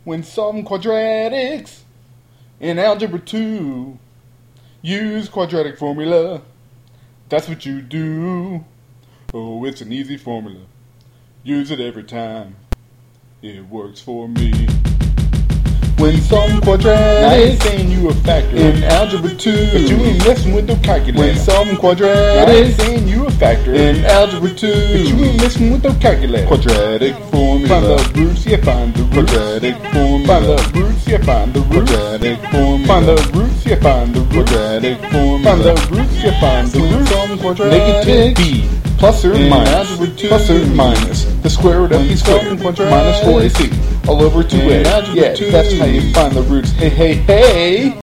When solving quadratics in Algebra 2, use quadratic formula. That's what you do. Oh, it's an easy formula. Use it every time. It works for me. When solving quadratics, I ain't saying you a factor in Algebra 2, but you ain't messing with no calculator. When solving quadratics, I ain't saying you a factor in Algebra 2, but you ain't messing with no calculator. Quadratic formula. Find the roots, yeah, find the roots. Quadratic formula. Find the roots, yeah, find the roots. Quadratic formula. Find the roots, yeah, find the roots. Quadratic formula. Find the roots, yeah, find the roots. Negative b plus or minus, plus or minus the square root of b squared minus 4ac all over 2a. Yeah, that's how you find the roots. Hey, hey, hey!